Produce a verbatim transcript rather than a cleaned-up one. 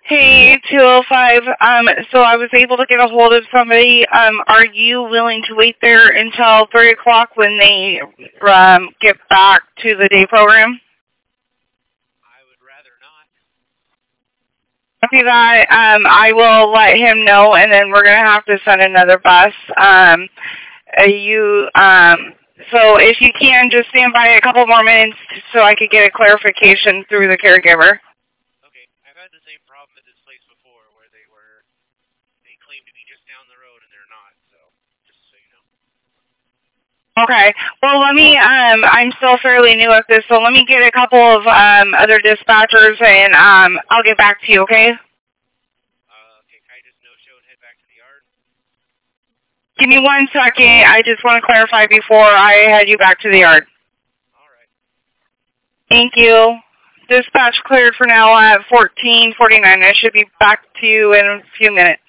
Hey, two oh five. Um, so I was able to get a hold of somebody. Um, are you willing to wait there until three o'clock when they um, get back to the day program? I would rather not. Copy that. Um, I will let him know, and then we're gonna have to send another bus. Um, uh, you. Um, so if you can, just stand by a couple more minutes so I could get a clarification through the caregiver. Okay, I've had the same problem at this place before where they were, they claim to be just down the road and they're not, so, just so you know. Okay. Well, let me. Um, I'm still fairly new at this, so let me get a couple of um other dispatchers, and um, I'll get back to you. Okay. Uh, okay, can I just no-show and head back to the yard? Give me one second. I just want to clarify before I head you back to the yard. Alright. Thank you. Dispatch cleared for now at fourteen forty-nine. I should be back to you in a few minutes.